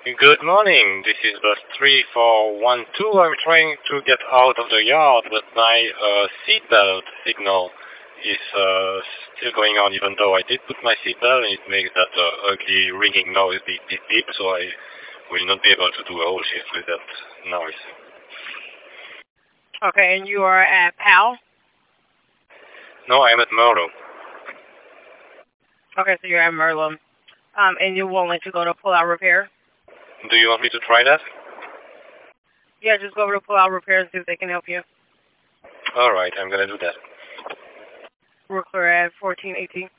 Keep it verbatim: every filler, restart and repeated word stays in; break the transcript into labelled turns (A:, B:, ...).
A: Good morning. This is bus three four one two. I'm trying to get out of the yard, but my uh, seatbelt signal is uh, still going on, even though I did put my seatbelt, and it makes that uh, ugly ringing noise, beep, beep, beep, so I will not be able to do a whole shift with that noise.
B: Okay, and you are at Powell?
A: No, I'm at Merlot.
B: Okay, so you're at Merlot. Um, and you're willing to go to pull-out repair?
A: Do you want me to try that?
B: Yeah, just go over to pull-out repair and see if they can help you.
A: All right, I'm going to do that.
B: We're clear at fourteen eighteen.